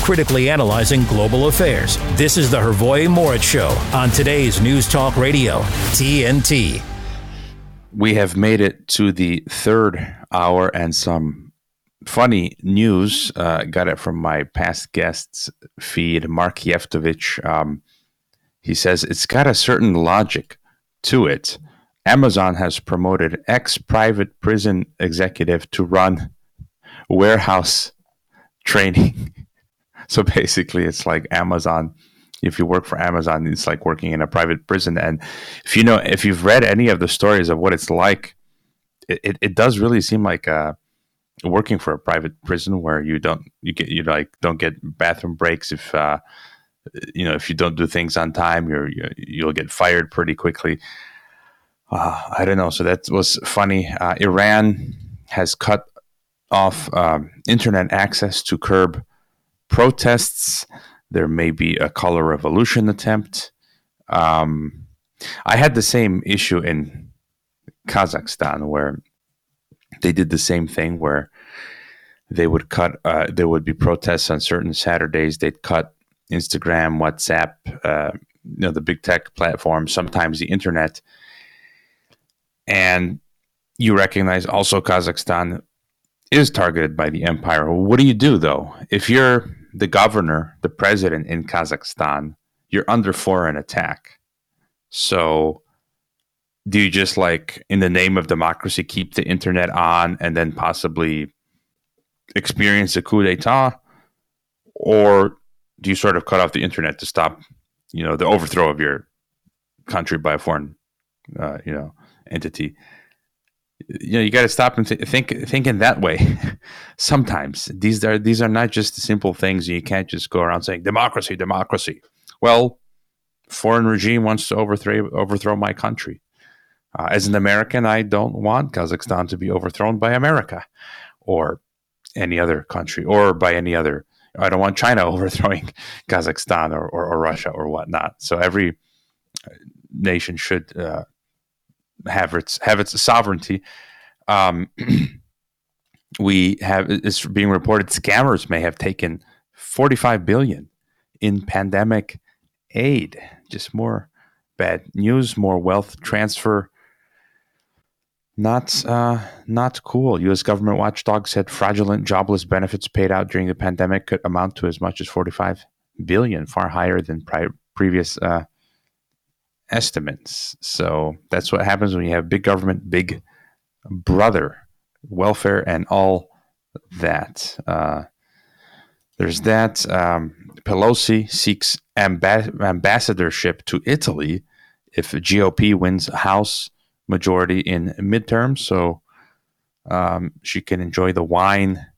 critically analyzing global affairs. This is the Hrvoje Morić Show on today's News Talk Radio, TNT. We have made it to the third hour and some funny news. Got it from my past guest's feed, Mark Yeftovich. He says it's got a certain logic to it. Amazon has promoted ex-private prison executive to run warehouse training. So basically, it's like Amazon. If you work for Amazon, it's like working in a private prison. And if you've read any of the stories of what it's like, it does really seem like working for a private prison where you don't get bathroom breaks if you don't do things on time, you'll get fired pretty quickly. I don't know. So that was funny. Iran has cut off internet access to curb protests. There may be a color revolution attempt. I had the same issue in Kazakhstan where they did the same thing where they would cut, there would be protests on certain Saturdays. They'd cut Instagram, WhatsApp, the big tech platforms, sometimes the internet. And you recognize also Kazakhstan is targeted by the empire. What do you do, though? If you're the governor, the president in Kazakhstan, you're under foreign attack. So do you just, in the name of democracy, keep the internet on and then possibly experience a coup d'etat? Or do you sort of cut off the internet to stop, the overthrow of your country by a foreign, entity? You got to stop and think in that way. Sometimes these are not just the simple things. You can't just go around saying democracy, democracy. Well, foreign regime wants to overthrow my country. As an American, I don't want Kazakhstan to be overthrown by America or any other country or by any other. I don't want China overthrowing Kazakhstan or Russia or whatnot. So every nation should have its sovereignty. It's being reported scammers may have taken $45 billion in pandemic aid. Just more bad news, more wealth transfer. Not cool. U.S. government watchdog said fraudulent jobless benefits paid out during the pandemic could amount to as much as $45 billion, far higher than previous estimates. So that's what happens when you have big government, big brother, welfare, and all that. There's that. Pelosi seeks ambassadorship to Italy if GOP wins House majority in midterms, so she can enjoy the wine,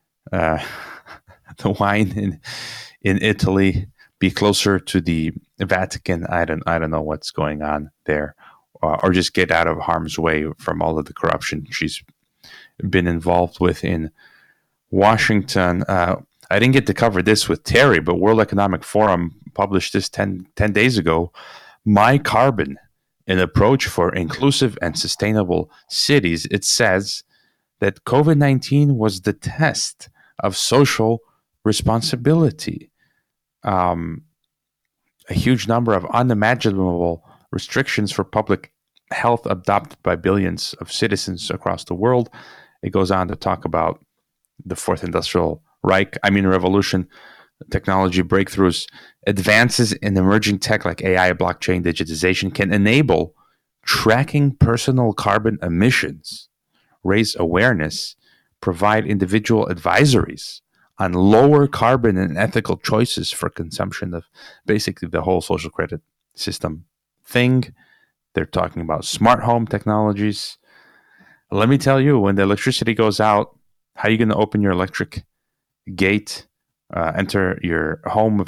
in Italy, be closer to the Vatican. I don't know what's going on there, or just get out of harm's way from all of the corruption she's been involved with in Washington. I didn't get to cover this with Terry, but World Economic Forum published this 10 days ago. My Carbon, an approach for inclusive and sustainable cities. It says that COVID-19 was the test of social responsibility. A huge number of unimaginable restrictions for public health adopted by billions of citizens across the world. It goes on to talk about the Fourth Industrial Revolution, technology breakthroughs, advances in emerging tech like AI, blockchain, digitization can enable tracking personal carbon emissions, raise awareness, provide individual advisories on lower carbon and ethical choices for consumption of basically the whole social credit system thing. They're talking about smart home technologies. Let me tell you, when the electricity goes out, how are you going to open your electric gate, enter your home?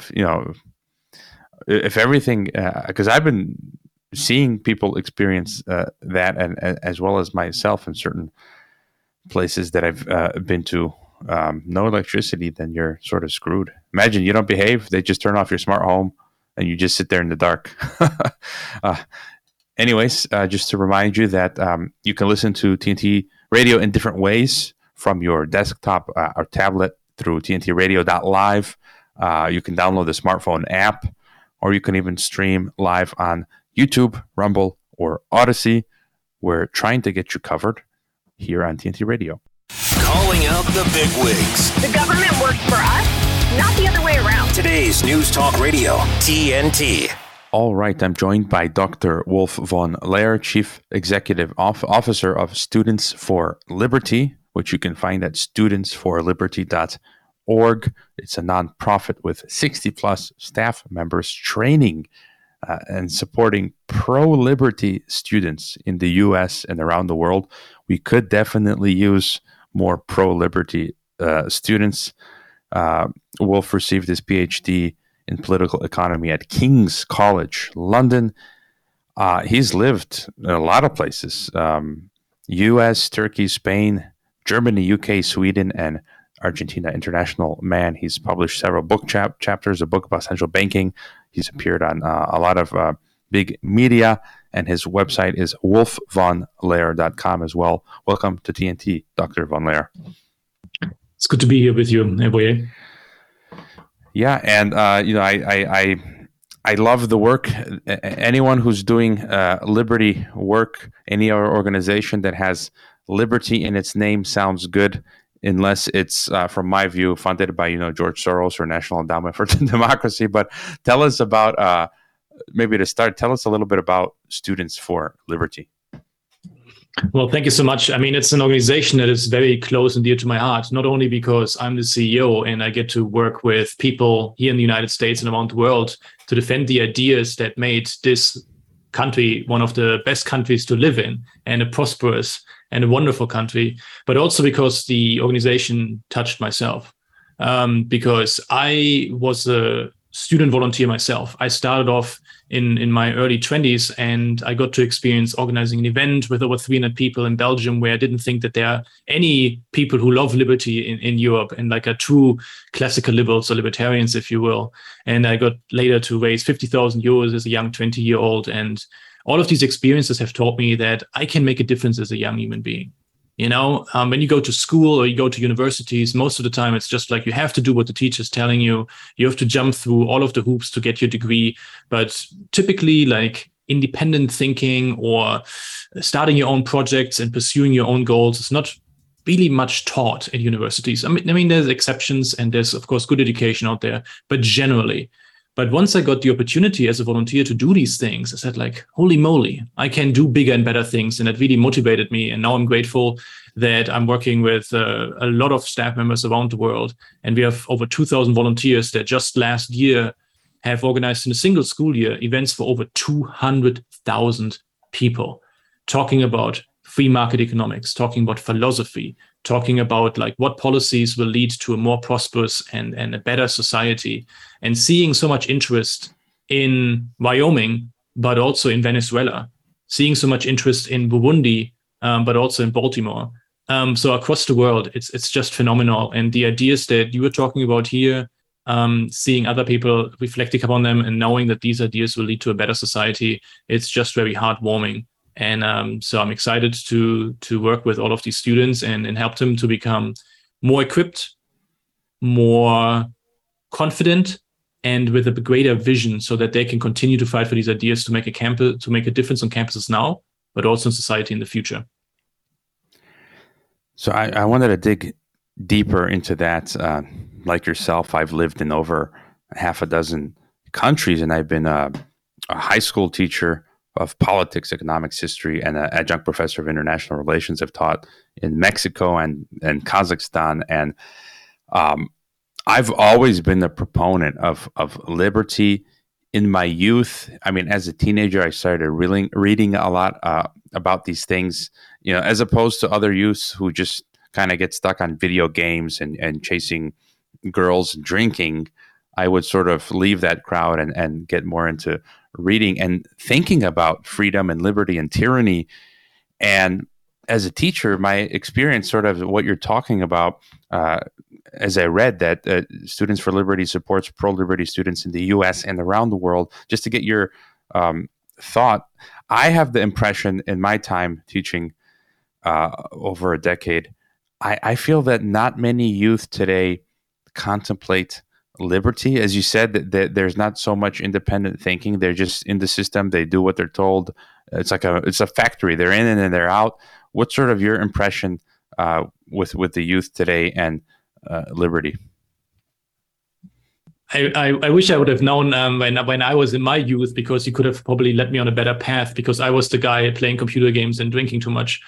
If everything, because I've been seeing people experience that, and as well as myself in certain places that I've been to, no electricity, then you're sort of screwed. Imagine you don't behave, they just turn off your smart home and you just sit there in the dark. Anyways, just to remind you that you can listen to TNT Radio in different ways from your desktop or tablet through tntradio.live. You can download the smartphone app, or you can even stream live on YouTube, Rumble, or Odyssey. We're trying to get you covered here on TNT Radio. Calling out the bigwigs. The government works for us, not the other way around. Today's News Talk Radio, TNT. All right, I'm joined by Dr. Wolf von Laer, Chief Executive Officer of Students for Liberty, which you can find at studentsforliberty.org. It's a nonprofit with 60-plus staff members training and supporting pro-liberty students in the U.S. and around the world. We could definitely use more pro-liberty students. Wolf received his PhD in political economy at King's College, London. He's lived in a lot of places, U.S., Turkey, Spain, Germany, UK, Sweden, and Argentina. International man. He's published several book chapters, a book about central banking. He's appeared on a lot of big media, and his website is wolfvonlaer.com as well. Welcome to TNT, Dr. von Laer. It's good to be here with you, Eboye. Yeah, and I love the work. Anyone who's doing liberty work, any other organization that has liberty in its name sounds good, unless it's, from my view, funded by George Soros or National Endowment for Democracy. But tell us about, maybe to start, tell us a little bit about Students for Liberty. Well, thank you so much. I mean, it's an organization that is very close and dear to my heart, not only because I'm the CEO and I get to work with people here in the United States and around the world to defend the ideas that made this country one of the best countries to live in, and a prosperous and a wonderful country, but also because the organization touched myself. Because I was a student volunteer myself. I started off in my early 20s, and I got to experience organizing an event with over 300 people in Belgium, where I didn't think that there are any people who love liberty in Europe, and like a true classical liberals or libertarians, if you will. And I got later to raise 50,000 euros as a young 20-year-old. And all of these experiences have taught me that I can make a difference as a young human being. When you go to school or you go to universities, most of the time it's just like you have to do what the teacher's telling you. You have to jump through all of the hoops to get your degree. But typically, like, independent thinking or starting your own projects and pursuing your own goals is not really much taught at universities. I mean, there's exceptions, and there's, of course, good education out there, but generally. But once I got the opportunity as a volunteer to do these things, I said, like, holy moly, I can do bigger and better things. And it really motivated me. And now I'm grateful that I'm working with a lot of staff members around the world. And we have over 2,000 volunteers that just last year have organized in a single school year events for over 200,000 people, talking about free market economics, talking about philosophy, talking about like what policies will lead to a more prosperous and a better society, and seeing so much interest in Wyoming, but also in Venezuela, seeing so much interest in Burundi, but also in Baltimore. So across the world, it's just phenomenal. And the ideas that you were talking about here, seeing other people reflecting upon them and knowing that these ideas will lead to a better society, it's just very heartwarming. And so I'm excited to work with all of these students and help them to become more equipped, more confident, and with a greater vision, so that they can continue to fight for these ideas to make a difference on campuses now, but also in society in the future. So I wanted to dig deeper into that. Like yourself, I've lived in over half a dozen countries, and I've been a high school teacher of politics, economics, history, and an adjunct professor of international relations. I've taught in Mexico and Kazakhstan. And I've always been a proponent of liberty in my youth. I mean, as a teenager, I started reading a lot about these things, as opposed to other youths who just kind of get stuck on video games and chasing girls and drinking. I would sort of leave that crowd and get more into reading and thinking about freedom and liberty and tyranny. And as a teacher, my experience, sort of what you're talking about, as I read that Students for Liberty supports pro-liberty students in the U.S. and around the world, just to get your thought, I have the impression in my time teaching over a decade, I feel that not many youth today contemplate liberty, as you said, that there's not so much independent thinking. They're just in the system. They do what they're told. It's a factory. They're in and then they're out. What's sort of your impression with the youth today and liberty? I wish I would have known when I was in my youth, because you could have probably led me on a better path, because I was the guy playing computer games and drinking too much.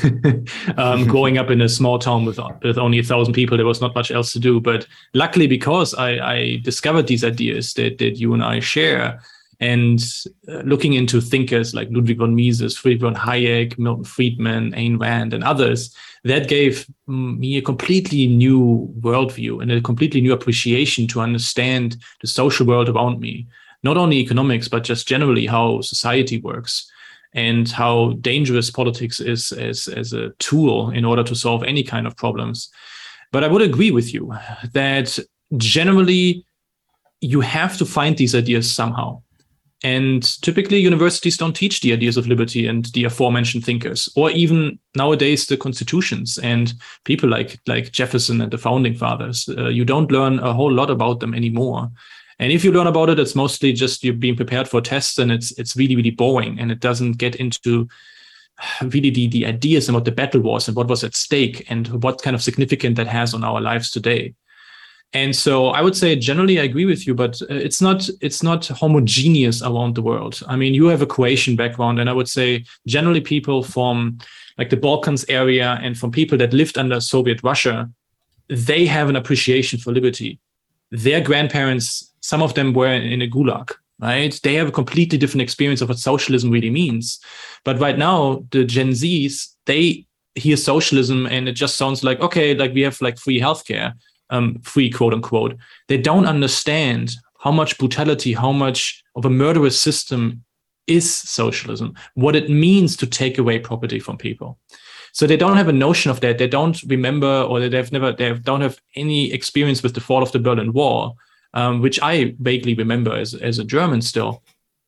Growing up in a small town with only 1,000 people, there was not much else to do. But luckily, because I discovered these ideas that you and I share, and looking into thinkers like Ludwig von Mises, Friedrich von Hayek, Milton Friedman, Ayn Rand, and others, that gave me a completely new worldview and a completely new appreciation to understand the social world around me. Not only economics, but just generally how society works and how dangerous politics is as a tool in order to solve any kind of problems. But I would agree with you that generally you have to find these ideas somehow. And typically universities don't teach the ideas of liberty and the aforementioned thinkers, or even nowadays the constitutions and people like Jefferson and the founding fathers. You don't learn a whole lot about them anymore. And if you learn about it, it's mostly just you're being prepared for tests, and it's really, really boring, and it doesn't get into really the ideas and what the battle was and what was at stake and what kind of significance that has on our lives today. And so I would say generally I agree with you, but it's not homogeneous around the world. I mean, you have a Croatian background, and I would say generally people from like the Balkans area and from people that lived under Soviet Russia, they have an appreciation for liberty. Their grandparents, some of them were in a gulag, right? They have a completely different experience of what socialism really means. But right now, the Gen Zs, they hear socialism and it just sounds like, okay, like we have like free healthcare. Free, quote unquote. They don't understand how much brutality, how much of a murderous system is socialism, what it means to take away property from people. So they don't have a notion of that. They don't remember, or they don't have any experience with the fall of the Berlin Wall, which I vaguely remember as a German still.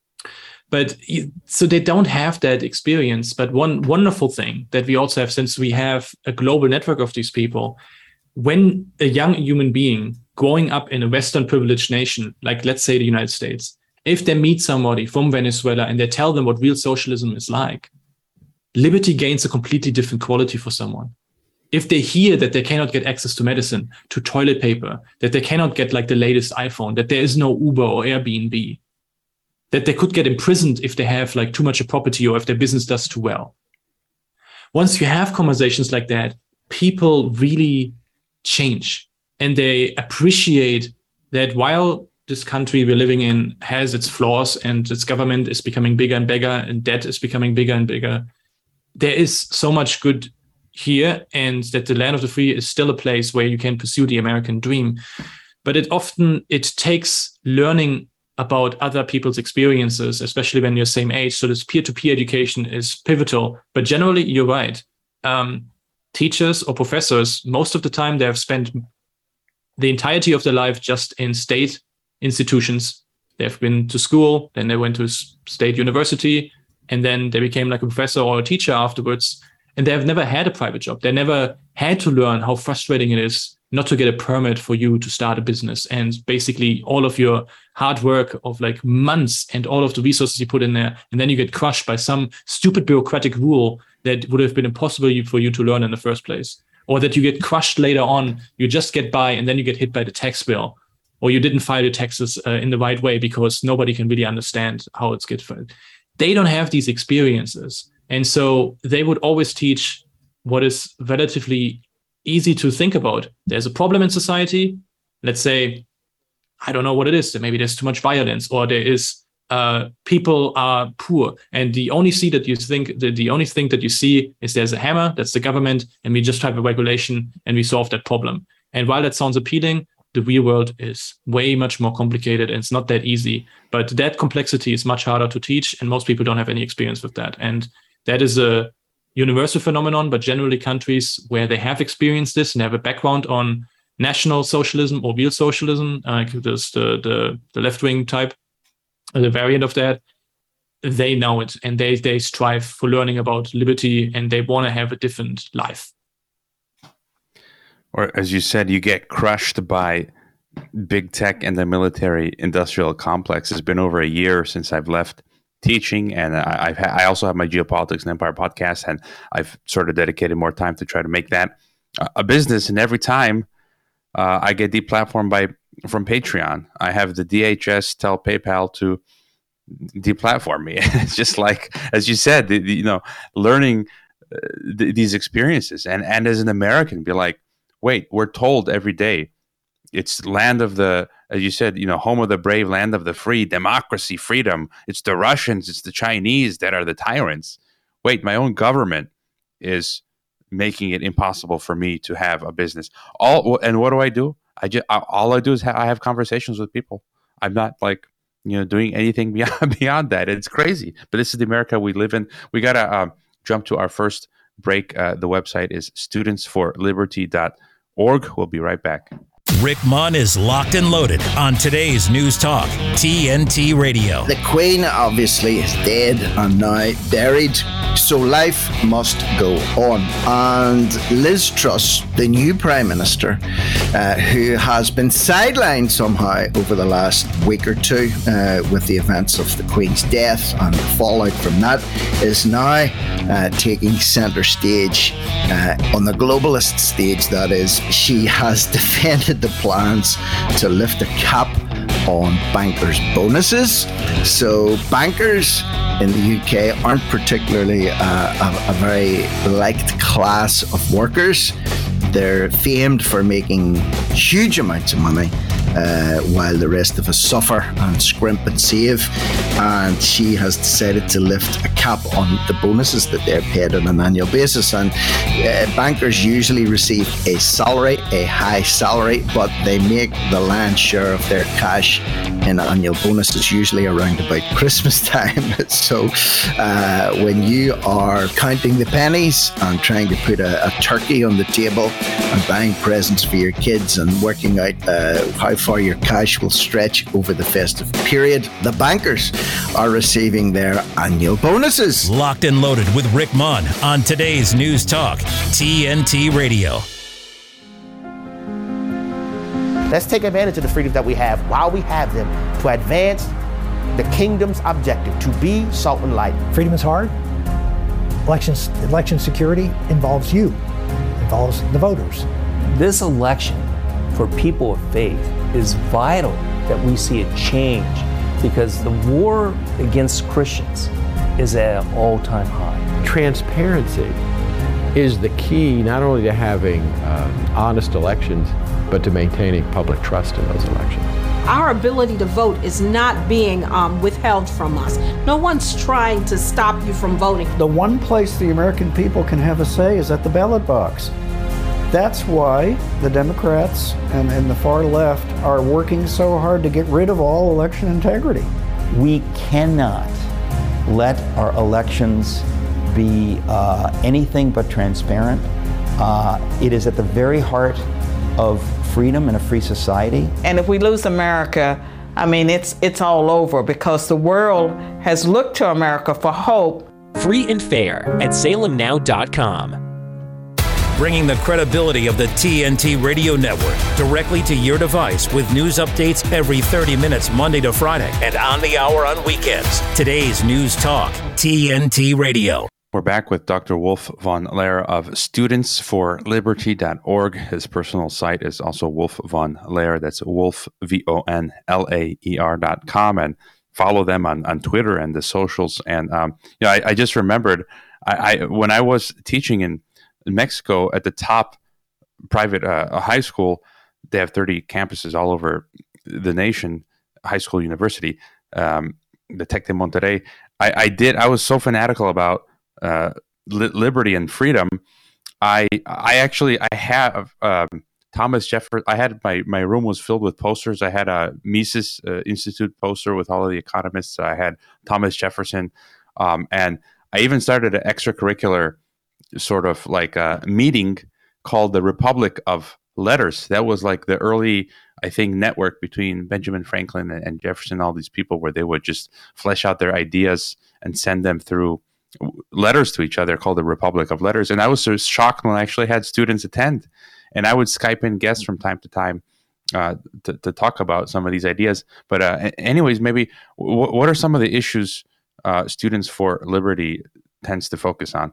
But so they don't have that experience. But one wonderful thing that we also have, since we have a global network of these people, when a young human being growing up in a Western privileged nation, like let's say the United States, if they meet somebody from Venezuela and they tell them what real socialism is like, liberty gains a completely different quality for someone. If they hear that they cannot get access to medicine, to toilet paper, that they cannot get like the latest iPhone, that there is no Uber or Airbnb, that they could get imprisoned if they have like too much property or if their business does too well. Once you have conversations like that, people really change, and they appreciate that while this country we're living in has its flaws and its government is becoming bigger and bigger and debt is becoming bigger and bigger, there is so much good here, and that the land of the free is still a place where you can pursue the American dream. But it takes learning about other people's experiences, especially when you're same age. So this peer-to-peer education is pivotal. But generally, you're right. Teachers or professors, most of the time they have spent the entirety of their life just in state institutions. They've been to school, then they went to state university, and then they became like a professor or a teacher afterwards. And they have never had a private job. They never had to learn how frustrating it is not to get a permit for you to start a business. And basically all of your hard work of like months and all of the resources you put in there, and then you get crushed by some stupid bureaucratic rule that would have been impossible for you to learn in the first place. Or that you get crushed later on, you just get by and then you get hit by the tax bill. Or you didn't file your taxes in the right way because nobody can really understand how it's get filed. They don't have these experiences. And so they would always teach what is relatively easy to think about. There's a problem in society. Let's say, I don't know what it is. Maybe there's too much violence, or there is people are poor, and the only thing that you see is there's a hammer, that's the government, and we just have a regulation and we solve that problem. And while that sounds appealing, the real world is way much more complicated, and it's not that easy. But that complexity is much harder to teach, and most people don't have any experience with that. And that is a universal phenomenon, but generally countries where they have experienced this and have a background on national socialism or real socialism, like the left-wing type, the variant of that, they know it, and they strive for learning about liberty, and they want to have a different life. Or as you said, you get crushed by big tech and the military industrial complex. It's been over a year since I've left teaching, and I also have my Geopolitics and Empire podcast, and I've sort of dedicated more time to try to make that a business. And every time I get deplatformed from Patreon, I have the DHS tell PayPal to deplatform me. It's just like, as you said, learning these experiences, and as an American, be like, wait, we're told every day it's land of the, as you said, home of the brave, land of the free, democracy, freedom. It's the Russians, it's the Chinese that are the tyrants. Wait, my own government is making it impossible for me to have a business. And what do? All I do is I have conversations with people. I'm not like, doing anything beyond that. It's crazy. But this is the America we live in. We got to jump to our first break. The website is studentsforliberty.org. We'll be right back. Rick Munn is locked and loaded on today's News Talk, TNT Radio. The Queen obviously is dead and now buried, so life must go on. And Liz Truss, the new Prime Minister, who has been sidelined somehow over the last week or two with the events of the Queen's death and the fallout from that, is now taking centre stage on the globalist stage, that is. She has defended the plans to lift the cap on bankers' bonuses. So bankers in the UK aren't particularly a very liked class of workers. They're famed for making huge amounts of money while the rest of us suffer and scrimp and save. And she has decided to lift a cap on the bonuses that they're paid on an annual basis. And bankers usually receive a high salary, but they make the lion's share of their cash in annual bonuses, usually around about Christmas time. So when you are counting the pennies and trying to put a turkey on the table and buying presents for your kids and working out how far your cash will stretch over the festive period, the bankers are receiving their annual bonuses. Locked and loaded with Rick Munn on today's News Talk, TNT Radio. Let's take advantage of the freedoms that we have while we have them to advance the kingdom's objective, to be salt and light. Freedom is hard. Election security involves you, involves the voters. This election for people of faith is vital that we see a change, because the war against Christians is at an all-time high. Transparency is the key not only to having honest elections, but to maintaining public trust in those elections. Our ability to vote is not being withheld from us. No one's trying to stop you from voting. The one place the American people can have a say is at the ballot box. That's why the Democrats and the far left are working so hard to get rid of all election integrity. We cannot let our elections be anything but transparent. It is at the very heart of freedom in a free society. And if we lose America, I mean, it's all over, because the world has looked to America for hope. Free and fair at salemnow.com. Bringing the credibility of the TNT Radio Network directly to your device with news updates every 30 minutes Monday to Friday and on the hour on weekends. Today's News Talk, TNT Radio. We're back with Dr. Wolf von Laer of studentsforliberty.org. His personal site is also Wolf von Laer. That's Wolf, VONLAER.com. And follow them on Twitter and the socials. And I just remembered when I was teaching in Mexico at the top private high school, they have 30 campuses all over the nation, high school, university, the Tec de Monterrey. I was so fanatical about liberty and freedom. I have Thomas Jefferson. I had my room was filled with posters. I had a Mises Institute poster with all of the economists. I had Thomas Jefferson, and I even started an extracurricular sort of like a meeting called the Republic of Letters. That was like the early, I think, network between Benjamin Franklin and Jefferson, all these people, where they would just flesh out their ideas and send them through letters to each other, called the Republic of Letters. And I was so shocked when I actually had students attend, and I would Skype in guests from time to time to talk about some of these ideas. But anyways, maybe what are some of the issues Students for Liberty tends to focus on?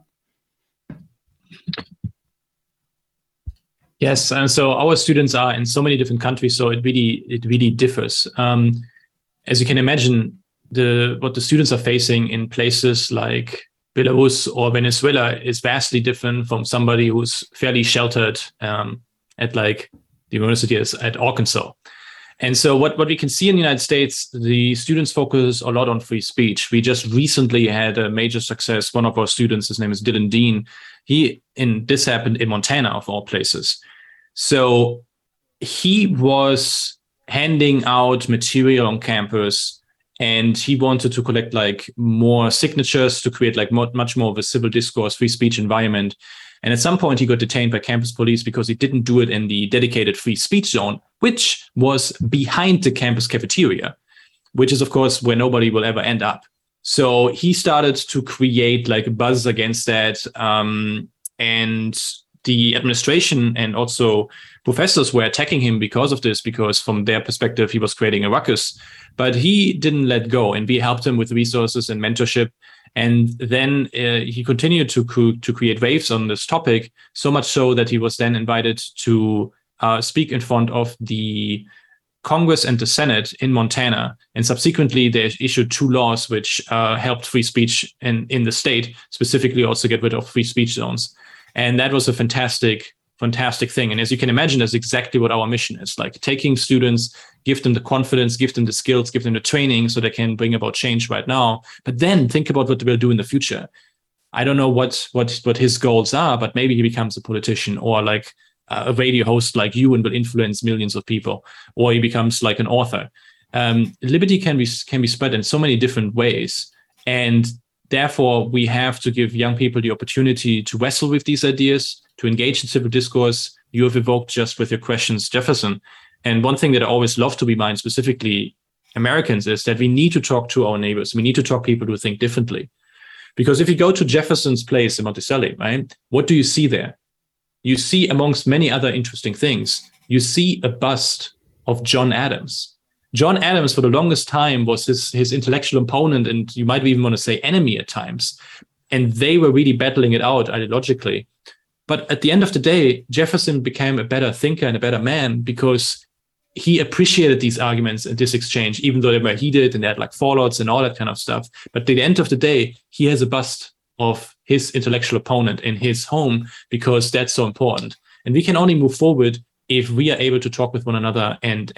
Yes, and so our students are in so many different countries, so it really differs. As you can imagine, what the students are facing in places like Belarus or Venezuela is vastly different from somebody who's fairly sheltered at like the university at Arkansas. And so what we can see in the United States, the students focus a lot on free speech. We just recently had a major success. One of our students, his name is Dylan Dean. This happened in Montana, of all places. So he was handing out material on campus, and he wanted to collect like more signatures to create like much more of a civil discourse, free speech environment. And at some point he got detained by campus police because he didn't do it in the dedicated free speech zone, which was behind the campus cafeteria, which is of course where nobody will ever end up. So he started to create like a buzz against that. And the administration and also professors were attacking him because of this, because from their perspective, he was creating a ruckus. But he didn't let go, and we helped him with resources and mentorship. And then he continued to create waves on this topic, so much so that he was then invited to speak in front of the Congress and the Senate in Montana. And subsequently, they issued 2 laws which helped free speech in the state, specifically also get rid of free speech zones. And that was a fantastic thing. And as you can imagine, that's exactly what our mission is, like taking students, give them the confidence, give them the skills, give them the training so they can bring about change right now. But then think about what they will do in the future. I don't know what his goals are, but maybe he becomes a politician or like a radio host like you and will influence millions of people, or he becomes like an author. Liberty can be spread in so many different ways. And therefore, we have to give young people the opportunity to wrestle with these ideas, to engage in civil discourse. You have evoked just with your questions, Jefferson. And one thing that I always love to remind specifically Americans is that we need to talk to our neighbors. We need to talk to people who think differently. Because if you go to Jefferson's place in Monticello, right, what do you see there? You see, amongst many other interesting things, you see a bust of John Adams. John Adams, for the longest time, was his intellectual opponent, and you might even want to say enemy at times. And they were really battling it out ideologically. But at the end of the day, Jefferson became a better thinker and a better man because he appreciated these arguments and this exchange, even though they were heated and they had like fallouts and all that kind of stuff. But at the end of the day, he has a bust of his intellectual opponent in his home because that's so important. And we can only move forward if we are able to talk with one another and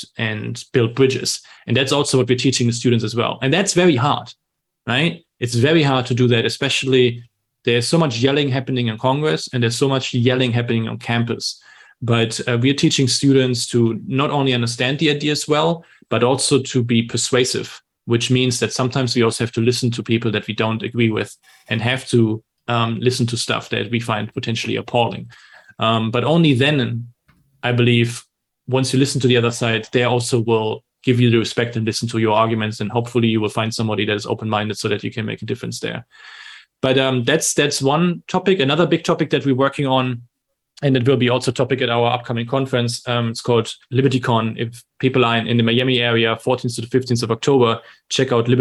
build bridges. And that's also what we're teaching the students as well. And that's very hard, right? It's very hard to do that, especially there's so much yelling happening in Congress and there's so much yelling happening on campus. But we're teaching students to not only understand the ideas well, but also to be persuasive, which means that sometimes we also have to listen to people that we don't agree with and have to listen to stuff that we find potentially appalling. But only then, I believe, once you listen to the other side, they also will give you the respect and listen to your arguments. And hopefully you will find somebody that is open-minded so that you can make a difference there. But that's one topic. Another big topic that we're working on, and it will be also a topic at our upcoming conference. It's called LibertyCon. If people are in the Miami area, 14th to the 15th of October, check out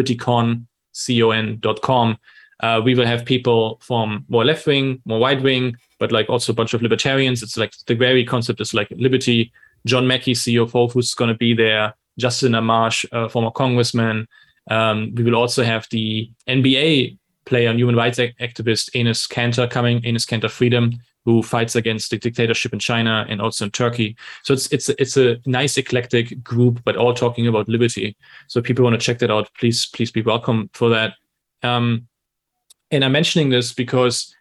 libertycon.com. We will have people from more left wing, more right wing, but like also a bunch of libertarians. It's like the very concept is like liberty. John Mackey, CEO of Whole Foods, is going to be there. Justin Amash, former congressman. We will also have the NBA player and human rights activist Enes Kanter coming, Enes Kanter Freedom, who fights against the dictatorship in China and also in Turkey. So it's a nice eclectic group, but all talking about liberty. So if people want to check that out, please be welcome for that. And I'm mentioning this because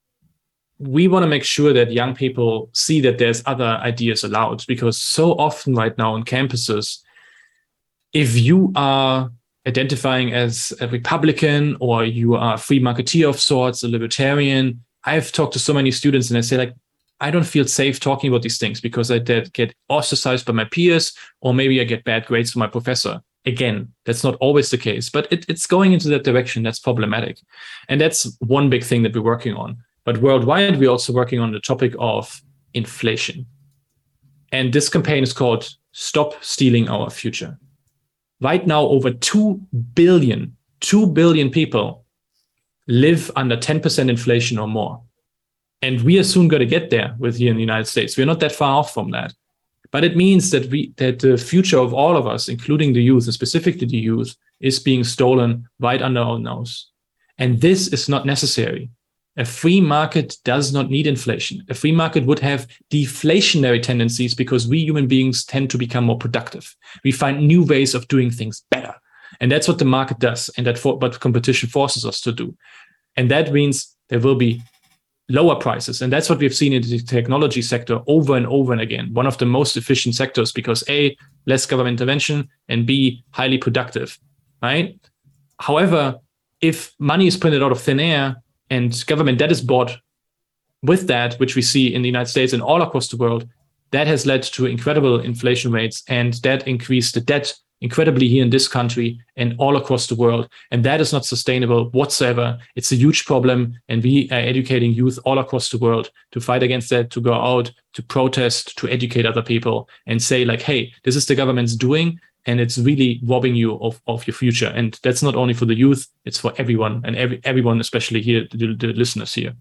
we want to make sure that young people see that there's other ideas allowed, because so often right now on campuses, if you are identifying as a Republican or you are a free marketeer of sorts, a libertarian, I've talked to so many students and I say like, I don't feel safe talking about these things because I get ostracized by my peers, or maybe I get bad grades from my professor. Again, that's not always the case, but it's going into that direction. That's problematic. And that's one big thing that we're working on. But worldwide, we're also working on the topic of inflation. And this campaign is called Stop Stealing Our Future. Right now, over 2 billion people live under 10% inflation or more. And we are soon going to get there with here in the United States. We're not that far off from that. But it means that the future of all of us, including the youth, and specifically the youth, is being stolen right under our nose. And this is not necessary. A free market does not need inflation. A free market would have deflationary tendencies because we human beings tend to become more productive. We find new ways of doing things better. And that's what the market does, and what competition forces us to do. And that means there will be lower prices. And that's what we've seen in the technology sector over and over and again. One of the most efficient sectors because A, less government intervention, and B, highly productive, right? However, if money is printed out of thin air and government debt is bought with that, which we see in the United States and all across the world, that has led to incredible inflation rates, and that increased the debt incredibly here in this country and all across the world. And that is not sustainable whatsoever. It's a huge problem. And we are educating youth all across the world to fight against that, to go out, to protest, to educate other people and say like, hey, this is the government's doing, and it's really robbing you of your future. And that's not only for the youth, it's for everyone, and everyone, especially here, the listeners here.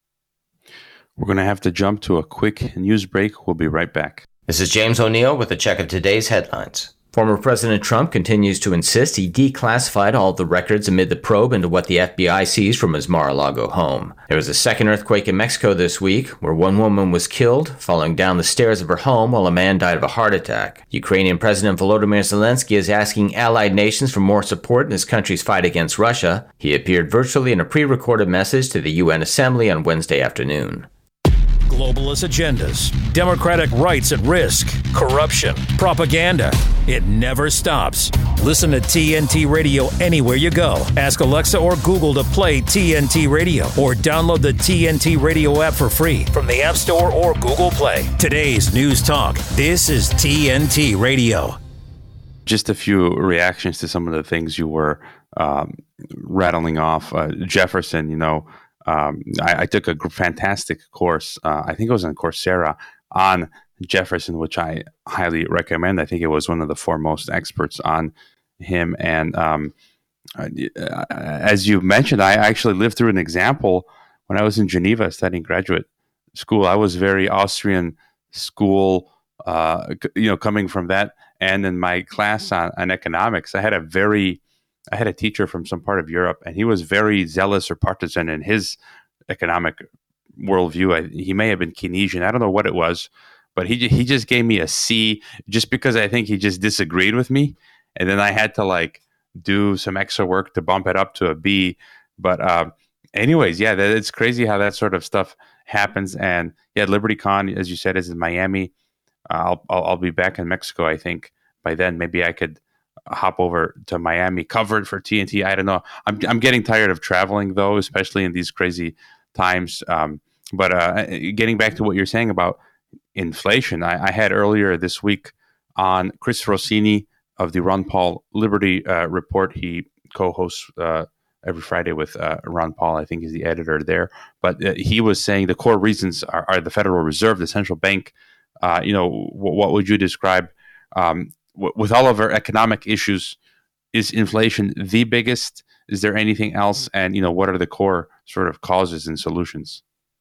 We're going to have to jump to a quick news break. We'll be right back. This is James O'Neill with a check of today's headlines. Former President Trump continues to insist he declassified all of the records amid the probe into what the FBI seized from his Mar-a-Lago home. There was a second earthquake in Mexico this week, where one woman was killed falling down the stairs of her home while a man died of a heart attack. Ukrainian President Volodymyr Zelensky is asking allied nations for more support in his country's fight against Russia. He appeared virtually in a pre-recorded message to the UN Assembly on Wednesday afternoon. Globalist agendas, democratic rights at risk, corruption, propaganda. It never stops. Listen to TNT Radio anywhere you go. Ask Alexa or Google to play TNT Radio, or download the TNT Radio app for free from the App Store or Google Play. Today's News Talk. This is TNT Radio. Just a few reactions to some of the things you were rattling off. Jefferson, I took a fantastic course. I think it was on Coursera on Jefferson, which I highly recommend. I think it was one of the foremost experts on him. And as you mentioned, I actually lived through an example when I was in Geneva studying graduate school. I was very Austrian school, coming from that. And in my class on economics, I had a teacher from some part of Europe, and he was very zealous or partisan in his economic worldview. He may have been Keynesian. I don't know what it was, but he just gave me a C just because I think he just disagreed with me. And then I had to do some extra work to bump it up to a B. But anyways, yeah, it's crazy how that sort of stuff happens. And yeah, LibertyCon, as you said, is in Miami. I'll be back in Mexico, I think. By then, maybe I could hop over to Miami, covered for TNT. I don't know. I'm getting tired of traveling, though, especially in these crazy times. But getting back to what you're saying about inflation, I had earlier this week on Chris Rossini of the Ron Paul Liberty Report. He co-hosts every Friday with Ron Paul. I think he's the editor there. But he was saying the core reasons are the Federal Reserve, the central bank. What would you describe with all of our economic issues? Is inflation the biggest? Is there anything else? And, what are the core sort of causes and solutions?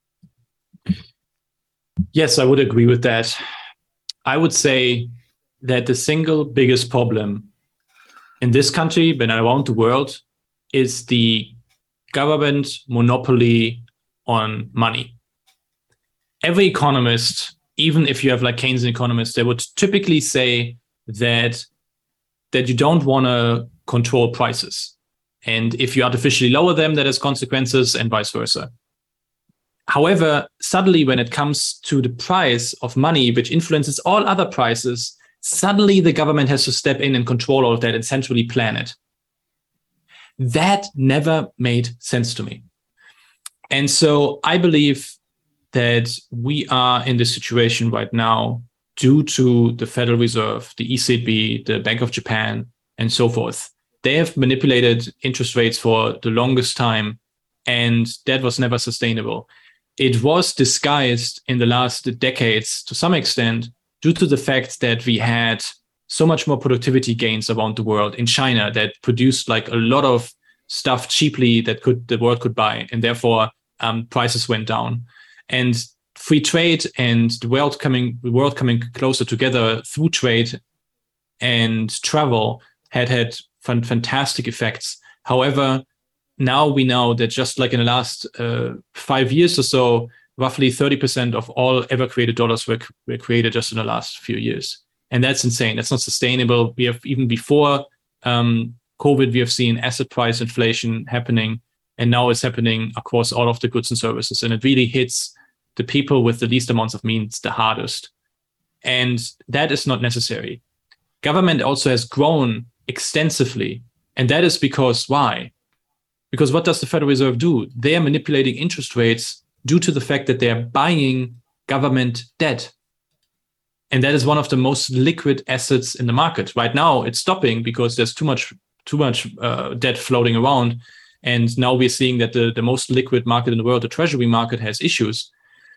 Yes, I would agree with that. I would say that the single biggest problem in this country, but around the world, is the government monopoly on money. Every economist, even if you have Keynesian economists, they would typically say that you don't want to control prices. And if you artificially lower them, that has consequences, and vice versa. However, suddenly when it comes to the price of money, which influences all other prices, suddenly the government has to step in and control all of that and centrally plan it. That never made sense to me. And so I believe that we are in this situation right now due to the Federal Reserve, the ECB, the Bank of Japan, and so forth. They have manipulated interest rates for the longest time, and that was never sustainable. It was disguised in the last decades, to some extent, due to the fact that we had so much more productivity gains around the world in China that produced like a lot of stuff cheaply that the world could buy, and therefore prices went down. And free trade and the world coming closer together through trade and travel had fantastic effects. However, now we know that just like in the last 5 years or so, roughly 30% of all ever created dollars were created just in the last few years. And that's insane. That's not sustainable. We have, even before COVID, we have seen asset price inflation happening, and now it's happening across all of the goods and services. And it really hits the people with the least amounts of means the hardest. And that is not necessary. Government also has grown extensively. And that is because why? Because what does the Federal Reserve do? They are manipulating interest rates due to the fact that they are buying government debt. And that is one of the most liquid assets in the market. Right now, it's stopping because there's too much debt floating around. And now we're seeing that the most liquid market in the world, the treasury market, has issues.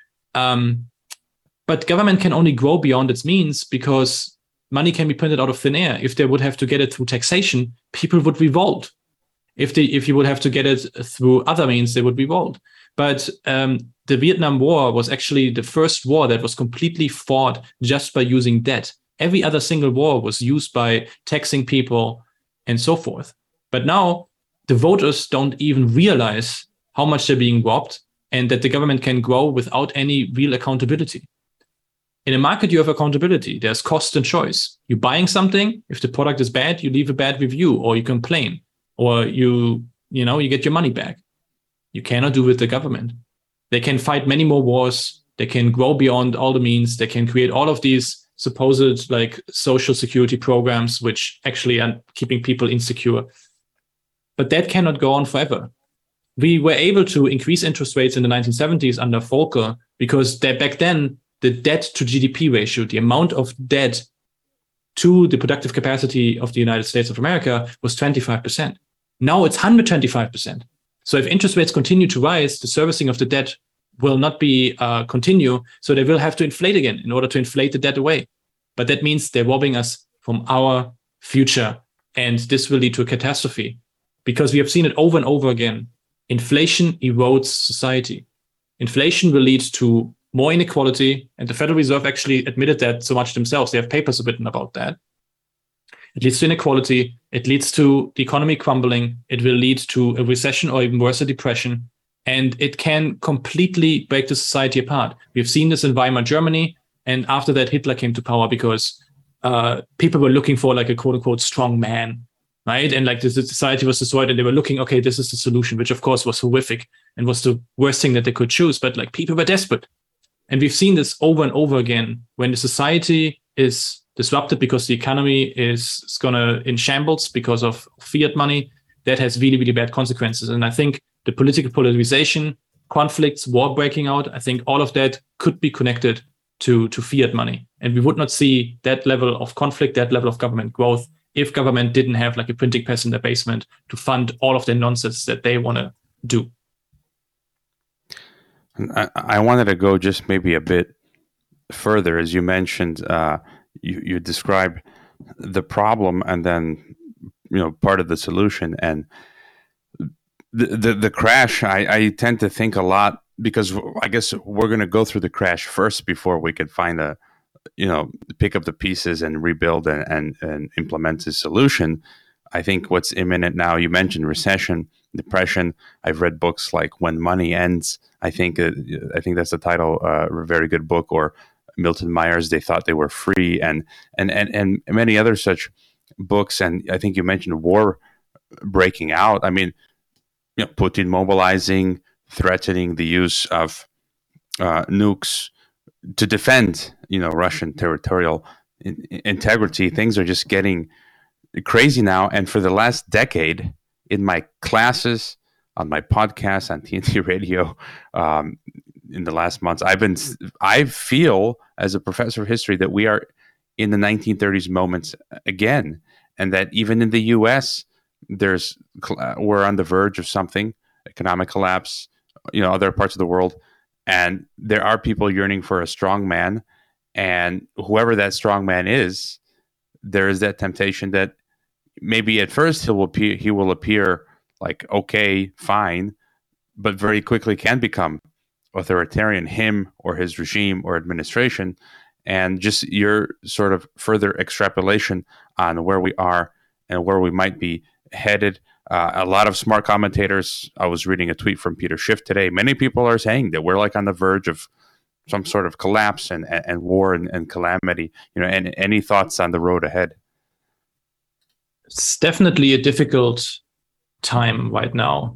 But government can only grow beyond its means because money can be printed out of thin air. If they would have to get it through taxation, people would revolt. If you would have to get it through other means, they would revolt. But the Vietnam War was actually the first war that was completely fought just by using debt. Every other single war was used by taxing people and so forth. But now the voters don't even realize how much they're being robbed and that the government can grow without any real accountability. In a market, you have accountability. There's cost and choice. You're buying something. If the product is bad, you leave a bad review or you complain or you get your money back. You cannot do with the government. They can fight many more wars. They can grow beyond all the means. They can create all of these supposed like social security programs, which actually are keeping people insecure. But that cannot go on forever. We were able to increase interest rates in the 1970s under Volcker because back then, the debt to GDP ratio, the amount of debt to the productive capacity of the United States of America, was 25%. Now it's 125%. So if interest rates continue to rise, the servicing of the debt will not be continue. So they will have to inflate again in order to inflate the debt away. But that means they're robbing us from our future. And this will lead to a catastrophe because we have seen it over and over again. Inflation erodes society. Inflation will lead to more inequality. And the Federal Reserve actually admitted that so much themselves. They have papers written about that. It leads to inequality. It leads to the economy crumbling. It will lead to a recession or even worse, a depression. And it can completely break the society apart. We've seen this in Weimar Germany. And after that, Hitler came to power because people were looking for like a quote unquote strong man, right? And like the society was destroyed and they were looking, okay, this is the solution, which of course was horrific and was the worst thing that they could choose. But like people were desperate. And we've seen this over and over again when the society is disrupted because the economy is gonna in shambles because of fiat money. That has really, really bad consequences. And I think the political polarization, conflicts, war breaking out, I think all of that could be connected to fiat money. And we would not see that level of conflict, that level of government growth if government didn't have like a printing press in their basement to fund all of the nonsense that they want to do. I wanted to go just maybe a bit further. As you mentioned, you describe the problem and then, part of the solution. And the crash, I tend to think a lot because I guess we're going to go through the crash first before we can find pick up the pieces and rebuild and implement a solution. I think what's imminent now, you mentioned recession, depression. I've read books like When Money Ends. I think that's the title, a very good book, or Milton Myers, They Thought They Were Free, and many other such books. And I think you mentioned war breaking out. I mean, Putin mobilizing, threatening the use of nukes to defend, Russian territorial integrity. Things are just getting crazy now. And for the last decade, in my classes, on my podcast, on TNT Radio, in the last months, I feel as a professor of history that we are in the 1930s moments again, and that even in the U.S., we're on the verge of something, economic collapse, other parts of the world, and there are people yearning for a strong man, And whoever that strong man is, there is that temptation that maybe at first he will appear like, okay, fine, but very quickly can become authoritarian, him or his regime or administration. And just your sort of further extrapolation on where we are and where we might be headed. A lot of smart commentators, I was reading a tweet from Peter Schiff today. Many people are saying that we're like on the verge of some sort of collapse and war and calamity. And any thoughts on the road ahead? It's definitely a difficult time right now.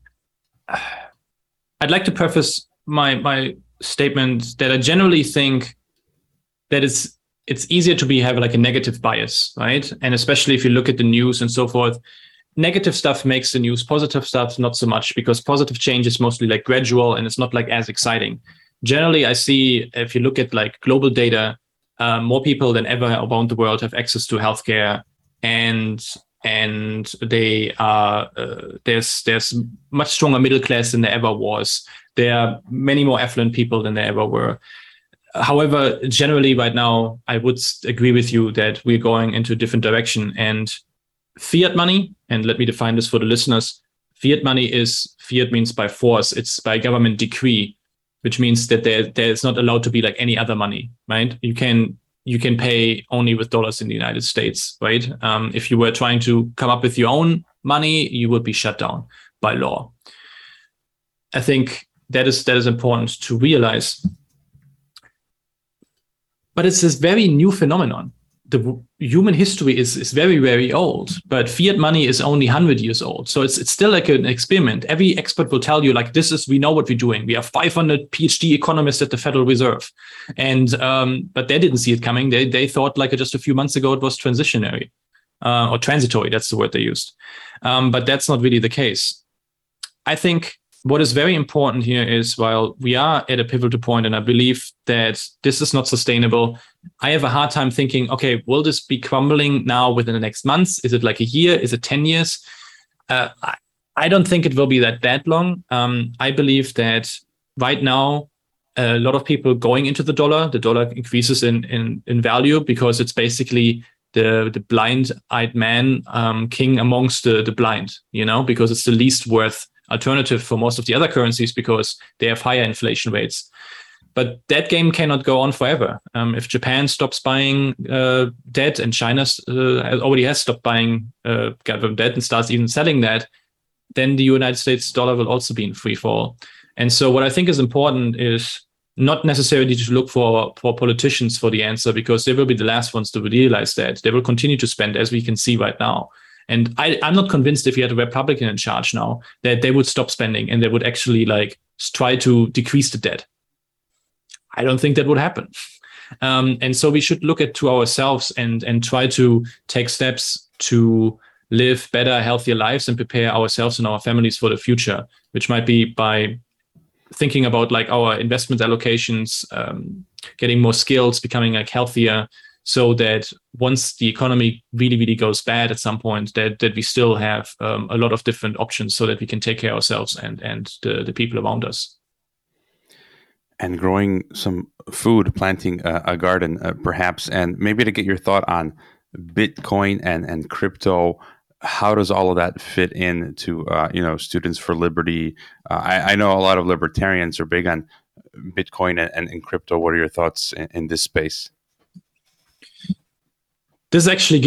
I'd like to preface my statement that I generally think that it's easier to have like a negative bias, right? And especially if you look at the news and so forth, negative stuff makes the news, positive stuff not so much, because positive change is mostly like gradual and it's not like as exciting. Generally, I see, if you look at like global data, more people than ever around the world have access to healthcare, and they are there's much stronger middle class than there ever was. There are many more affluent people than there ever were. However, generally right now, I would agree with you that we're going into a different direction. And fiat money, and let me define this for the listeners, fiat means by force. It's by government decree, which means that there's not allowed to be like any other money, right? You can pay only with dollars in the United States, right? If you were trying to come up with your own money, you would be shut down by law. I think that is important to realize. But it's this very new phenomenon. The human history is very, very old, but fiat money is only 100 years old. So it's still like an experiment. Every expert will tell you, like, we know what we're doing. We have 500 PhD economists at the Federal Reserve. And but they didn't see it coming. They thought like just a few months ago it was transitionary or transitory. That's the word they used. But that's not really the case. I think what is very important here is, while we are at a pivotal point, and I believe that this is not sustainable, I have a hard time thinking, okay, will this be crumbling now within the next months? Is it like a year? Is it 10 years? I don't think it will be that long. I believe that right now, a lot of people going into the dollar increases in value because it's basically the blind-eyed man king amongst the blind, because it's the least worth alternative for most of the other currencies because they have higher inflation rates. But that game cannot go on forever. If Japan stops buying debt and China already has stopped buying government debt and starts even selling that, then the United States dollar will also be in free fall. And so what I think is important is not necessarily to look for politicians for the answer, because they will be the last ones to realize that. They will continue to spend, as we can see right now. And I'm not convinced if you had a Republican in charge now that they would stop spending and they would actually like try to decrease the debt. I don't think that would happen. And so we should look to ourselves and try to take steps to live better, healthier lives and prepare ourselves and our families for the future, which might be by thinking about like our investment allocations, getting more skills, becoming like healthier, so that once the economy really, really goes bad at some point, that we still have a lot of different options so that we can take care of ourselves and the people around us. And growing some food, planting a garden, perhaps, and maybe to get your thought on Bitcoin and crypto. How does all of that fit into Students for Liberty? I know a lot of libertarians are big on Bitcoin and crypto. What are your thoughts in this space? This actually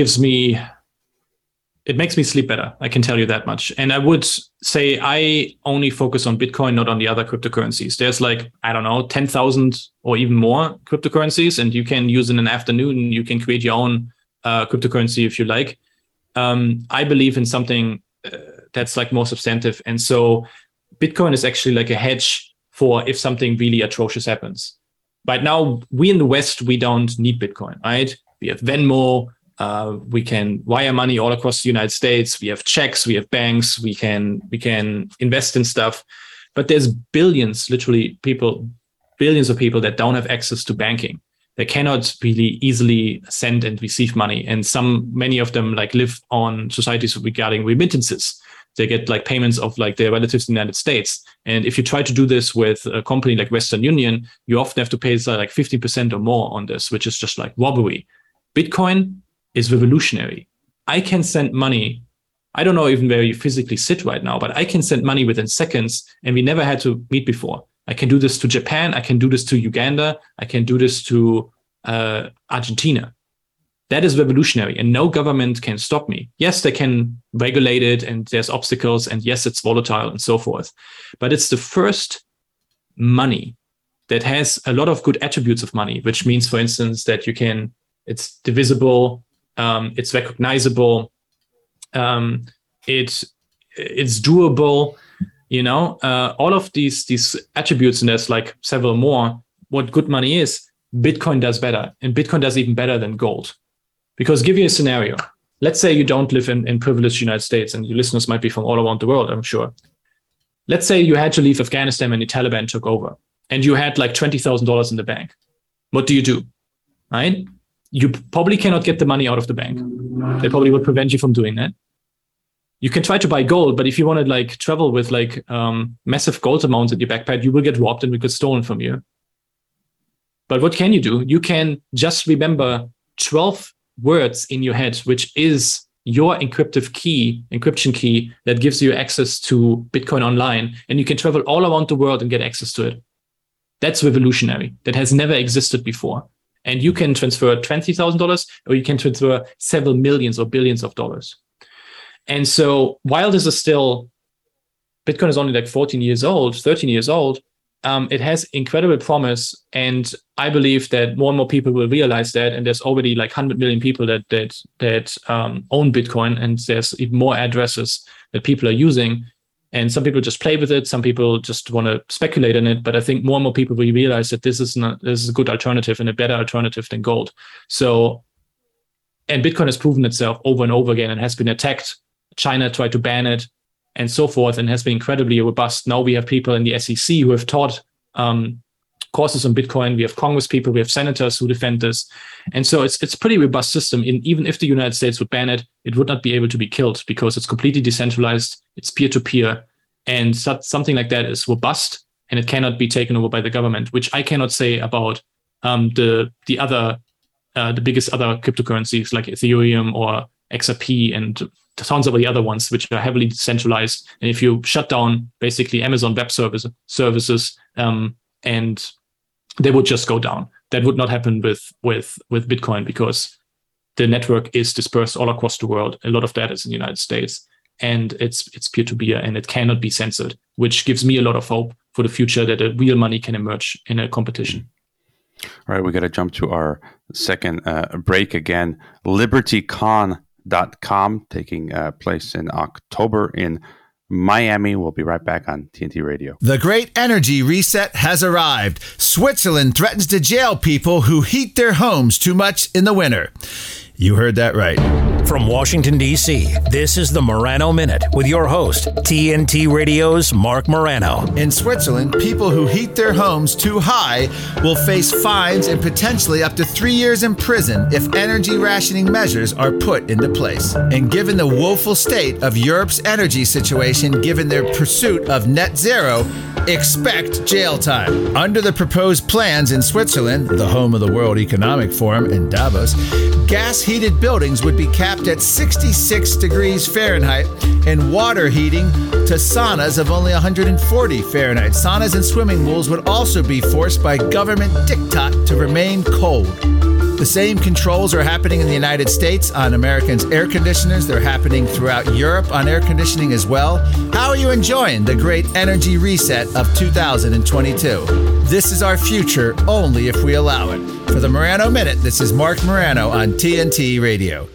it makes me sleep better. I can tell you that much. And I would say I only focus on Bitcoin, not on the other cryptocurrencies. There's 10,000 or even more cryptocurrencies, and you can use in an afternoon. You can create your own cryptocurrency if you like. I believe in something that's like more substantive. And so Bitcoin is actually like a hedge for if something really atrocious happens. Right now, we in the West, we don't need Bitcoin, right? We have Venmo. We can wire money all across the United States. We have checks. We have banks. We can invest in stuff. But there's billions of people that don't have access to banking. They cannot really easily send and receive money. And many of them live on societies regarding remittances. They get like payments of like their relatives in the United States. And if you try to do this with a company like Western Union, you often have to pay like 50% or more on this, which is just like robbery. Bitcoin is revolutionary. I can send money. I don't know even where you physically sit right now, but I can send money within seconds, and we never had to meet before. I can do this to Japan. I can do this to Uganda. I can do this to Argentina. That is revolutionary, and no government can stop me. Yes, they can regulate it, and there's obstacles, and yes, it's volatile and so forth. But it's the first money that has a lot of good attributes of money, which means, for instance, that it's divisible, it's recognizable, it's doable. All of these attributes, and there's like several more. What good money is, Bitcoin does better, and Bitcoin does even better than gold. Because give you a scenario. Let's say you don't live in privileged United States, and your listeners might be from all around the world, I'm sure. Let's say you had to leave Afghanistan when the Taliban took over, and you had like $20,000 in the bank. What do? Right? You probably cannot get the money out of the bank. They probably would prevent you from doing that. You can try to buy gold, but if you want to like travel with like massive gold amounts in your backpack, you will get robbed and will get stolen from you. But what can you do? You can just remember 12 words in your head, which is your encryption key that gives you access to Bitcoin online, and you can travel all around the world and get access to it. That's revolutionary. That has never existed before. And you can transfer $20,000, or you can transfer several millions or billions of dollars. And so while this is still, Bitcoin is only like 13 years old, it has incredible promise. And I believe that more and more people will realize that. And there's already like 100 million people that own Bitcoin, and there's even more addresses that people are using. And some people just play with it. Some people just want to speculate in it. But I think more and more people will realize that this is a good alternative and a better alternative than gold. So, and Bitcoin has proven itself over and over again and has been attacked. China tried to ban it and so forth, and has been incredibly robust. Now we have people in the SEC who have taught courses on Bitcoin. We have Congress people, we have senators who defend this. And so it's a pretty robust system. Even if the United States would ban it, it would not be able to be killed because it's completely decentralized, it's peer-to-peer, and something like that is robust, and it cannot be taken over by the government, which I cannot say about the biggest other cryptocurrencies like Ethereum or XRP and tons of the other ones, which are heavily decentralized. And if you shut down basically Amazon Web Services, and they would just go down. That would not happen with Bitcoin because the network is dispersed all across the world. A lot of that is in the United States, and it's peer-to-peer, and it cannot be censored, which gives me a lot of hope for the future that a real money can emerge in a competition. All right, we got to jump to our second break again. LibertyCon.com taking place in October in Miami. We'll be right back on TNT Radio. The great energy reset has arrived. Switzerland threatens to jail people who heat their homes too much in the winter. You heard that right. From Washington, D.C., this is the Morano Minute with your host, TNT Radio's Mark Morano. In Switzerland, people who heat their homes too high will face fines and potentially up to 3 years in prison if energy rationing measures are put into place. And given the woeful state of Europe's energy situation, given their pursuit of net zero, expect jail time. Under the proposed plans in Switzerland, the home of the World Economic Forum in Davos, gas-heated buildings would be capped at 66 degrees Fahrenheit and water heating to saunas of only 140 Fahrenheit. Saunas and swimming pools would also be forced by government diktat to remain cold. The same controls are happening in the United States on Americans' air conditioners. They're happening throughout Europe on air conditioning as well. How are you enjoying the great energy reset of 2022? This is our future only if we allow it. For the Morano Minute, this is Mark Morano on TNT Radio.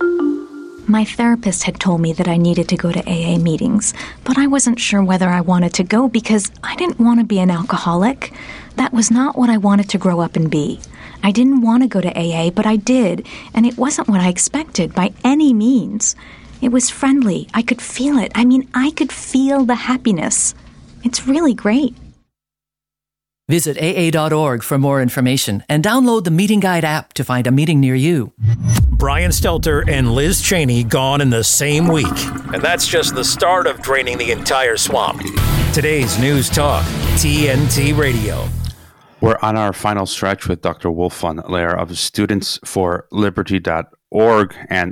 My therapist had told me that I needed to go to AA meetings, but I wasn't sure whether I wanted to go because I didn't want to be an alcoholic. That was not what I wanted to grow up and be. I didn't want to go to AA, but I did, and it wasn't what I expected by any means. It was friendly. I could feel it. I mean, I could feel the happiness. It's really great. Visit AA.org for more information and download the Meeting Guide app to find a meeting near you. Brian Stelter and Liz Cheney gone in the same week. And that's just the start of draining the entire swamp. Today's News Talk, TNT Radio. We're on our final stretch with Dr. Wolf von Laer of Students for Liberty.org and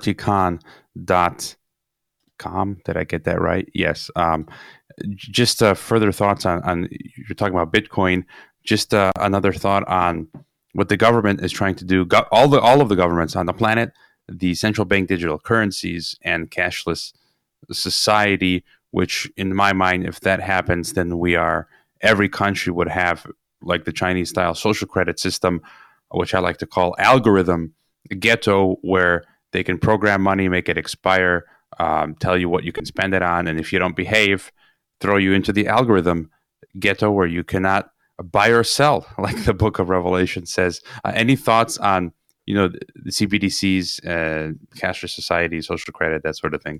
LibertyCon.com. Did I get that right? Yes. Just further thoughts on you're talking about Bitcoin. Just another thought on what the government is trying to do. All of the governments on the planet, the central bank digital currencies and cashless society. Which, in my mind, if that happens, then every country would have like the Chinese style social credit system, which I like to call algorithm ghetto, where they can program money, make it expire, tell you what you can spend it on, and if you don't behave, throw you into the algorithm ghetto where you cannot buy or sell, like the book of Revelation says. Any thoughts on, the CBDCs, cashless society, social credit, that sort of thing?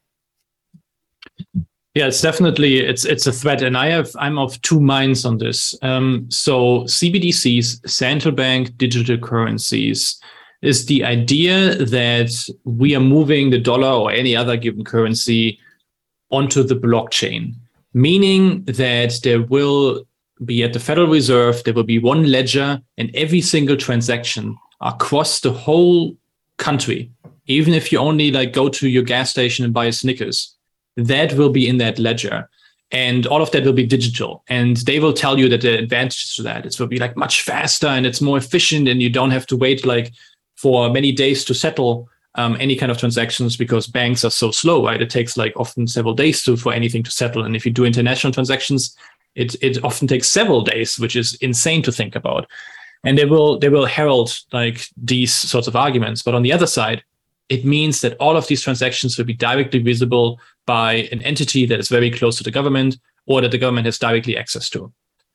Yeah, it's definitely it's a threat, and I'm of two minds on this. So CBDCs, central bank digital currencies, is the idea that we are moving the dollar or any other given currency onto the blockchain, meaning that there will be at the Federal Reserve, there will be one ledger, and every single transaction across the whole country, even if you only go to your gas station and buy a Snickers, that will be in that ledger. And all of that will be digital. And they will tell you that the advantages to that, it will be much faster and it's more efficient, and you don't have to wait for many days to settle any kind of transactions, because banks are so slow, right? It takes often several days for anything to settle. And if you do international transactions, it often takes several days, which is insane to think about. And they will herald these sorts of arguments. But on the other side, it means that all of these transactions will be directly visible by an entity that is very close to the government, or that the government has directly access to.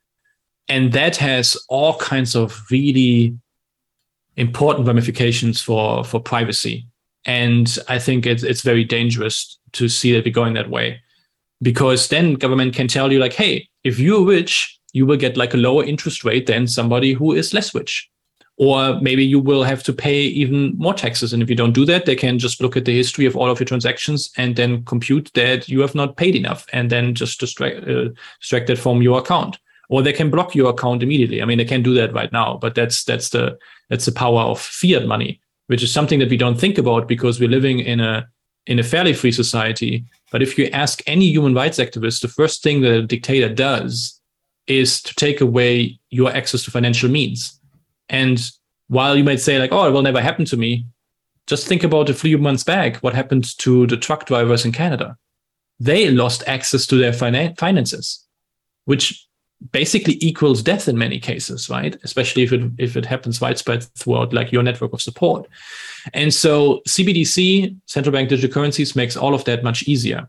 And that has all kinds of really important ramifications for privacy. And I think it's very dangerous to see that we're going that way, because then government can tell you hey, if you're rich, you will get a lower interest rate than somebody who is less rich. Or maybe you will have to pay even more taxes. And if you don't do that, they can just look at the history of all of your transactions and then compute that you have not paid enough, and then just distract that from your account. Or they can block your account immediately. I mean, they can do that right now, but that's the power of fiat money, which is something that we don't think about because we're living in a fairly free society. But if you ask any human rights activist, the first thing that a dictator does is to take away your access to financial means. And while you might say oh, it will never happen to me, just think about a few months back, what happened to the truck drivers in Canada. They lost access to their finances, which basically equals death in many cases, right? Especially if it happens widespread throughout your network of support. And so CBDC, central bank digital currencies, makes all of that much easier.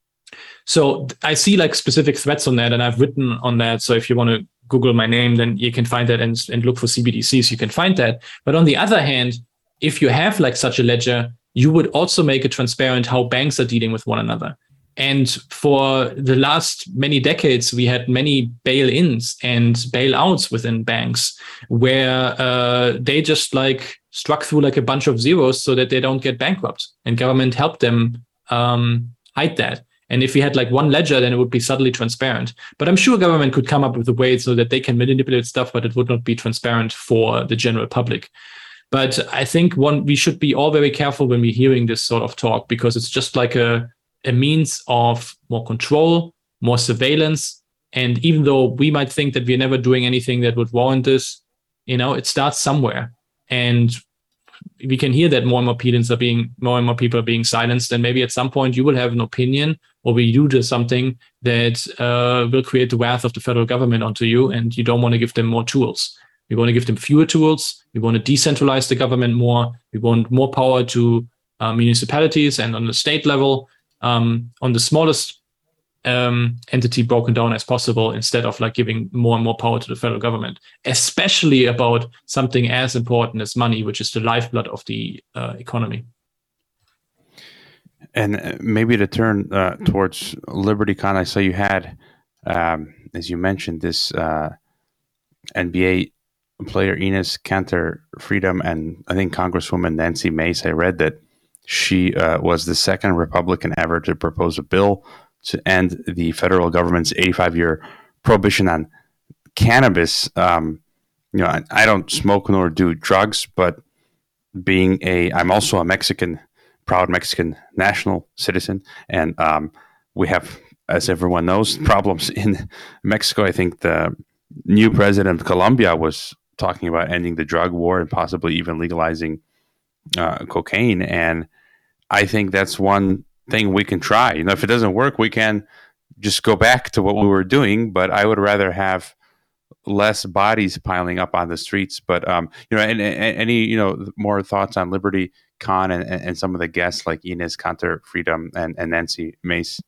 So I see specific threats on that, and I've written on that. So if you want to Google my name, then you can find that, and look for CBDCs, you can find that. But on the other hand, if you have such a ledger, you would also make it transparent how banks are dealing with one another. And for the last many decades, we had many bail-ins and bailouts within banks where they just struck through a bunch of zeros so that they don't get bankrupt, and government helped them hide that. And if we had one ledger, then it would be subtly transparent. But I'm sure government could come up with a way so that they can manipulate stuff, but it would not be transparent for the general public. But I think we should be all very careful when we're hearing this sort of talk, because it's just a means of more control, more surveillance. And even though we might think that we're never doing anything that would warrant this, it starts somewhere. And we can hear that more and more people are being silenced. And maybe at some point you will have an opinion, or you do something that will create the wrath of the federal government onto you, and you don't want to give them more tools. We want to give them fewer tools. We want to decentralize the government more. We want more power to municipalities and on the state level, on the smallest entity broken down as possible, instead of giving more and more power to the federal government, especially about something as important as money, which is the lifeblood of the economy. And maybe to turn towards LibertyCon, I saw you had, as you mentioned, this NBA player Enes Kanter Freedom and I think Congresswoman Nancy Mace, I read that she was the second Republican ever to propose a bill to end the federal government's 85-year prohibition on cannabis. I don't smoke nor do drugs, but I'm also a proud Mexican national citizen, and we have, as everyone knows, problems in Mexico. I think the new president of Colombia was talking about ending the drug war and possibly even legalizing cocaine, and I think that's one thing we can try. If it doesn't work, we can just go back to what we were doing, but I would rather have less bodies piling up on the streets. But any more thoughts on Liberty Con and some of the guests like Enes Kanter Freedom and Nancy Mace?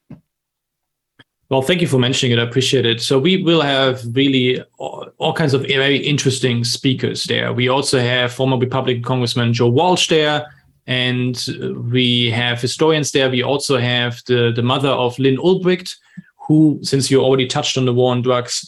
Well, thank you for mentioning it. I appreciate it. So we will have really all kinds of very interesting speakers there. We also have former Republican Congressman Joe Walsh there, and we have historians there. We also have the mother of Lynn Ulbricht, who, since you already touched on the war on drugs,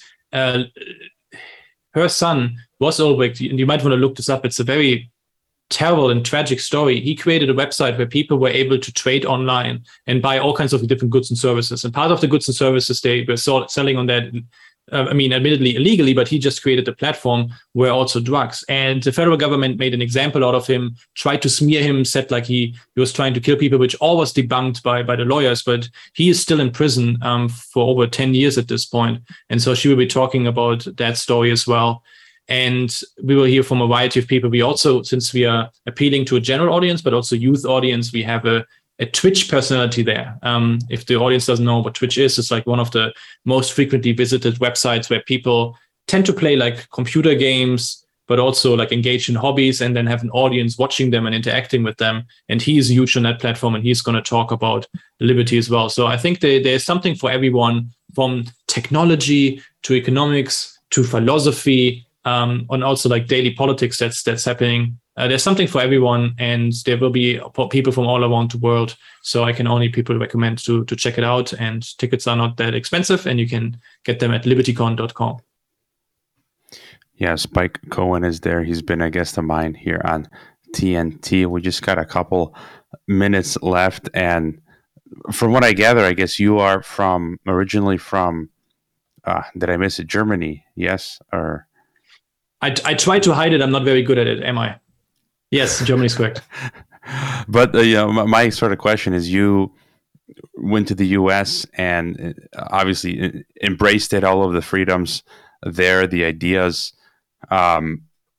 her son was Ulbricht, and you might want to look this up. It's a very terrible and tragic story. He created a website where people were able to trade online and buy all kinds of different goods and services. And part of the goods and services they were selling on that, admittedly illegally, but he just created the platform, were also drugs. And the federal government made an example out of him, tried to smear him, said like he was trying to kill people, which all was debunked by the lawyers. But he is still in prison for over 10 years at this point. And so she will be talking about that story as well. And we will hear from a variety of people. We also, since we are appealing to a general audience, but also youth audience, we have a Twitch personality there. If the audience doesn't know what Twitch is, it's like one of the most frequently visited websites where people tend to play like computer games, but also like engage in hobbies and then have an audience watching them and interacting with them. And he is huge on that platform, and he's going to talk about liberty as well. So I think there's something for everyone, from technology to economics to philosophy, and also like daily politics that's happening. There's something for everyone, and there will be people from all around the world. So I can only recommend to check it out, and tickets are not that expensive, and you can get them at libertycon.com. Yeah, Spike Cohen is there. He's been a guest of mine here on TNT. We just got a couple minutes left, and from what I gather, I guess you are originally from, did I miss it, Germany? Yes, or... I try to hide it. I'm not very good at it, am I? Yes, Germany's correct. But my sort of question is, you went to the U.S. and obviously embraced all of the freedoms there, the ideas. My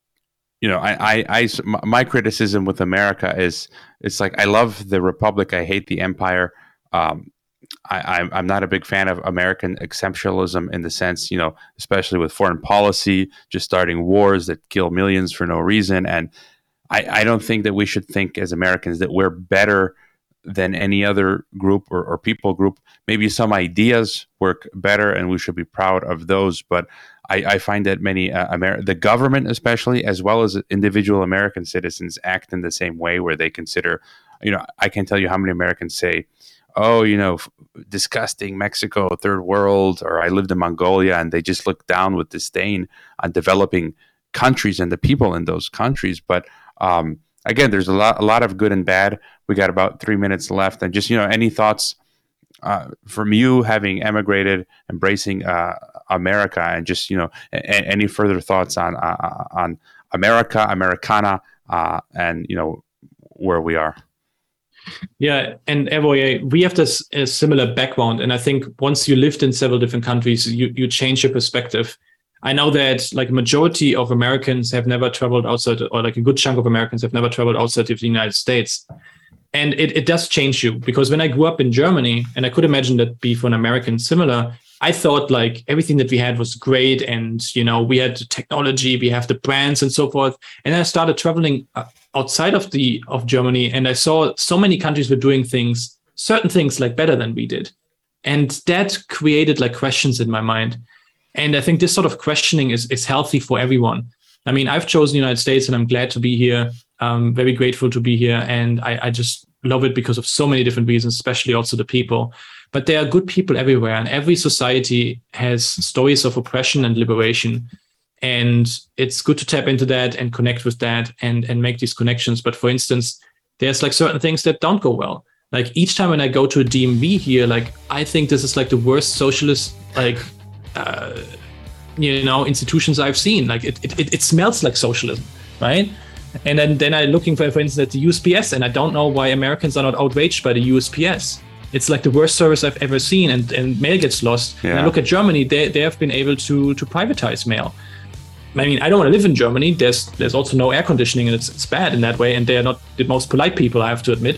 criticism with America is, it's like, I love the republic, I hate the empire. I'm not a big fan of American exceptionalism in the sense, especially with foreign policy, just starting wars that kill millions for no reason. And I don't think that we should think as Americans that we're better than any other group or people group. Maybe some ideas work better and we should be proud of those. But I find that many, the government especially, as well as individual American citizens, act in the same way, where they consider, I can't tell you how many Americans say, oh, disgusting Mexico, third world, or I lived in Mongolia, and they just look down with disdain on developing countries and the people in those countries. But again, there's a lot of good and bad. We got about 3 minutes left, and just any thoughts from you, having emigrated, embracing America, and just any further thoughts on America, Americana, and where we are. Yeah, and Evo, we have this similar background, and I think once you lived in several different countries, you change your perspective. I know that like majority of Americans have never traveled outside, or like a good chunk of Americans have never traveled outside of the United States. And it does change you, because when I grew up in Germany, and I could imagine that be for an American similar, I thought like everything that we had was great, and we had the technology, we have the brands and so forth. And then I started traveling outside of Germany, and I saw so many countries were doing certain things like better than we did. And that created like questions in my mind. And I think this sort of questioning is healthy for everyone. I mean, I've chosen the United States, and I'm glad to be here. I'm very grateful to be here. And I just love it because of so many different reasons, especially also the people. But there are good people everywhere, and every society has stories of oppression and liberation. And it's good to tap into that and connect with that and make these connections. But for instance, there's like certain things that don't go well. Like each time when I go to a DMV here, like I think this is like the worst socialist, like, institutions I've seen. Like it smells like socialism, right? And then I'm looking for instance, at the USPS, and I don't know why Americans are not outraged by the USPS. It's like the worst service I've ever seen, and mail gets lost. Yeah. And I look at Germany; they have been able to privatize mail. I mean, I don't want to live in Germany. There's also no air conditioning, and it's bad in that way. And they are not the most polite people, I have to admit.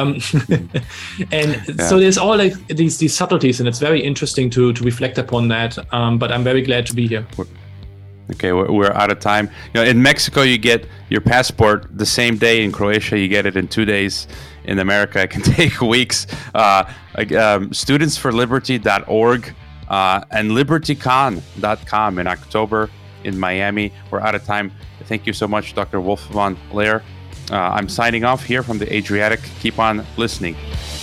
So there's all like these subtleties, and it's very interesting to reflect upon that. But I'm very glad to be here. Okay, we're out of time. In Mexico, you get your passport the same day. In Croatia, you get it in 2 days. In America, it can take weeks. Studentsforliberty.org and libertycon.com in October in Miami. We're out of time. Thank you so much, Dr. Wolf von Leer. I'm signing off here from the Adriatic. Keep on listening.